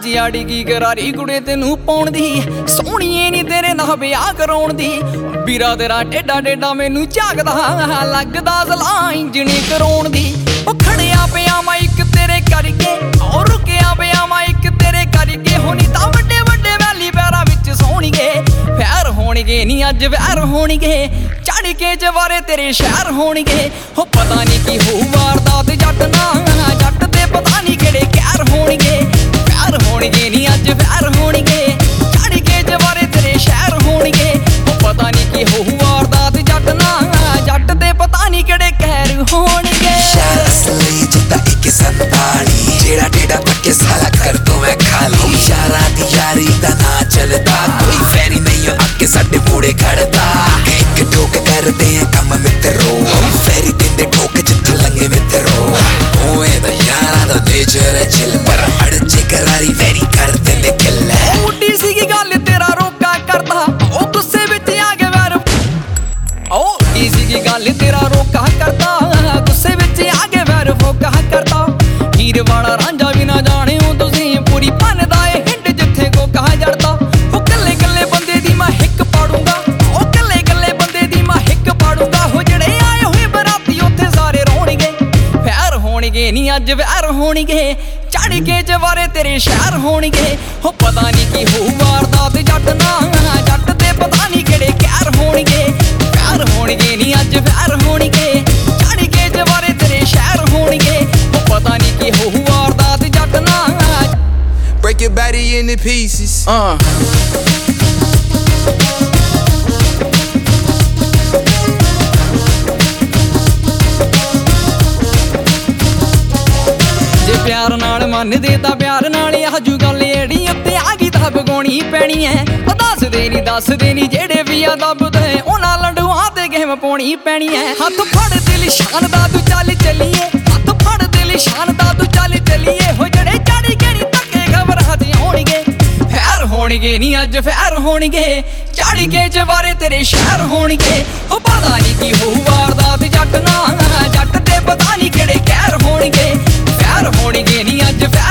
ਜਿਆੜੀ ਕੀ ਕਰਾਰੀ ਕੁੜੇ ਤੈਨੂੰ ਪਾਉਣ ਦੀ, ਸੋਹਣੀਏ ਨੀ ਤੇਰੇ ਨਾਲ ਵਿਆਹ ਕਰਾਉਣ ਦੀ। ਵੀਰਾ ਤੇਰਾ ਟੇਡਾ ਟੇਡਾ ਮੈਨੂੰ ਝਾਕਦਾ, ਲੱਗਦਾ ਸਲਾਹ ਇੰਜਣੀ ਕਰਾਉਣ ਦੀ। ਉਹ ਖੜਿਆ ਪਿਆ ਮੈਂ ਇੱਕ ਤੇਰੇ ਕਰਕੇ, ਔਰ ਰੁਕਿਆ ਪਿਆ ਮੈਂ ਇੱਕ ਤੇਰੇ ਕਰਕੇ। ਹੋਣੀ ਤਾਂ ਵੱਡੇ ਵੱਡੇ ਵੈਲੀ ਪੈਰਾਂ ਵਿੱਚ ਸੋਹਣੀਏ, ਫੈਰ ਹੋਣਗੇ ਨੀ ਅੱਜ ਵੈਰ ਹੋਣਗੇ, ਚੜ ਕੇ ਜਵਾਰੇ ਤੇਰੇ ਸ਼ਹਿਰ ਹੋਣਗੇ। ਹੋ ਪਤਾ ਨੀ ਕੀ ਹੋਊ ਵਾਰਦਾਤ ਜੱਟ ਨਾ ਜੱਟ ਤੇ, ਪਤਾ ਨੀ ਕਿਹੜੇ ਕਹਿਰ ਹੋਣਗੇ। ਵੈਰ ਹੋਣਗੇ ਨੀ ਅੱਜ ਵੈਰ ਹੋਣਗੇ, ਚੜ ਕੇ ਜਵਾਰੇ ਤੇਰੇ ਸ਼ਹਿਰ ਹੋਣਗੇ। ਹੋ ਪਤਾ ਨੀ ਕੀ ਹੋਊ ਵਾਰਦਾਤ ਜੱਟ ਨਾ ਜੱਟ ਤੇ, ਪਤਾ ਨੀ ਕਿਹੜੇ ਕਹਿਰ ਹੋਣਗੇ। ਸ਼ਹਿਰ ਅਸਲੀ ਜਿੱਦਾਂ 147, ਜਿਹੜਾ ਟੇਡਾ ਪੱਕੇ ਸਾਲਾ ਕਰ ਦੋ ਮੈਂ ਖਾਲੀ। ਯਾਰਾਂ ਦੀ ਯਾਰੀ ਦਾ ਨਾ ਚੱਲਦਾ, ਕੋਈ ਫੈਰੀ ਨਹੀਂ ਅੱਗੇ ਸਾਡੇ ਮੂੜੇ ਖੜਦਾ। ਇੱਕ ਠੋਕ ਕਰਦੇ ਆ ਕੰਮ ਮਿੱਤਰੋ, ਫੈਰੀ ਦਿੰਦੇ ਠੋਕ ਜਿੱਥੇ ਲੰਗੇ ਮਿੱਤਰੋ। ਓਏ ਦਾ ਯਾਰਾਂ ਦਾ ਨੇਚਰ ਚਿਲ, ਪਰ ਅੜਚੇ ਕਰਾਰੀ ਫੈਰੀ ਕਰ ਦਿੰਦੇ ਕਿੱਲ। ਉੱਡੀ ਸੀਗੀ ਗੱਲ ਤੇਰਾ ਰੋਕਾ ਕਰਦਾ, ਉਹ ਗੁੱਸੇ ਵਿੱਚ ਆ ਕੇ ਵੈਰ। ਉਹ ਕੀ ਸੀਗੀ ਗੱਲ ਤੇਰਾ ਰੋਕਾ ਕਰਦਾ, ਗੁੱਸੇ ਵਿੱਚ ਆ ਕੇ ਵੈਰ ਫੋਕਾ ਕਰਦਾ। ਹੀਰ ਵਾਲਾ ਰਾਂਝਾ ਵੀ ਨਾ ਜਾਣਿਓ ਤੁਸੀਂ, ਪੂਰੀ ਭੰਨਦਾ ਏ ਹਿੰਡ ਜਿੱਥੇ ਕੋਕਾ ਜੜਦਾ। ਉਹ ਕੱਲੇ ਕੱਲੇ ਬੰਦੇ ਦੀ ਮੈਂ ਹਿੱਕ ਪਾੜੂੰਗਾ, ਉਹ ਕੱਲੇ ਕੱਲੇ ਬੰਦੇ ਦੀ ਮੈਂ ਹਿੱਕ ਪਾੜੂੰਗਾ। ਹੋ ਜਿਹੜੇ ਆਏ ਹੋਏ ਬਰਾਤੀ ਉੱਥੇ ਸਾਰੇ ਰੋਣਗੇ, ਵੈਰ ਹੋਣਗੇ ਨੀ ਅੱਜ ਵੈਰ ਹੋਣਗੇ, ਚੜ ਕੇ ਜਵਾਰੇ ਤੇਰੇ ਸ਼ਹਿਰ ਹੋਣਗੇ। ਹੋ ਪਤਾ ਨੀ ਕੀ ਹੋਊ ਵਾਰਦਾਤ ਜੱਟ ਨਾ ਜੱਟ ਤੇ, ਪਤਾ ਨੀ ਕਿਹੜੇ ਕਹਿਰ ਹੋਣਗੇ। ਵੈਰ ਹੋਣਗੇ ਨੀ ਅੱਜ ਵੈਰ ਹੋਣਗੇ, ਚੜ ਕੇ ਜਵਾਰੇ ਤੇਰੇ ਸ਼ਹਿਰ ਹੋਣਗੇ। ਹੋ ਪਤਾ ਨੀ ਕੀ ਹੋਊ ਵਾਰਦਾਤ ਜੱਟ ਨਾ। Break your body into pieces. ਜੇ ਪਿਆਰ ਨਾਲ ਮੰਨਦੇ ਤਾਂ ਪਿਆਰ ਨਾਲ ਆਜੂ ਗੱਲ ਏੜੀ ਉੱਤੇ ਆ ਗਈ ਤਾਂ ਬਗਾਉਣੀ ਪੈਣੀ ਐ। ਉਹ ਦੱਸਦੇ ਨੀ ਜਿਹੜੇ ਵੀ ਆ ਦੱਬਦੇ, ਉਹਨਾਂ ਲੰਡੂਆਂ ਤੇ ਗੇਮ ਪਾਉਣੀ ਪੈਣੀ ਐ। ਹੱਥ ਫੜ ਦਿਲ ਸ਼ਾਨ ਦਾ ਤੂੰ ਚੱਲ ਚੱਲੀਏ, ਹੱਥ ਫੜ ਦਿਲ ਸ਼ਾਨ ਦਾ ਤੂੰ ਚੱਲ ਚੱਲੀਏ। ਹੋ ਜਿਹੜੇ ਚੜੀ ਕੇ ਨੀ ਧੱਕੇ ਖਬਰਾਂ ਤੇ ਆਉਣਗੇ, ਫੈਰ ਹੋਣਗੇ ਨੀ ਅੱਜ ਫੈਰ ਹੋਣਗੇ, ਚੜ ਕੇ ਜਵਾਰੇ ਤੇਰੇ ਸ਼ਹਿਰ ਹੋਣਗੇ। ਉਹ ਪਤਾ ਨੀ ਕੀ ਹੋਊ ਵਾਰਦਾਤ ਜੱਟ ਨਾ ਜੱਟ ਤੇ, ਪਤਾ ਨੀ ਕਿਹੜੇ ਕਹਿਰ ਹੋਣਗੇ। ਵੈਰ ਹੋਣਗੇ ਨੀ ਅੱਜ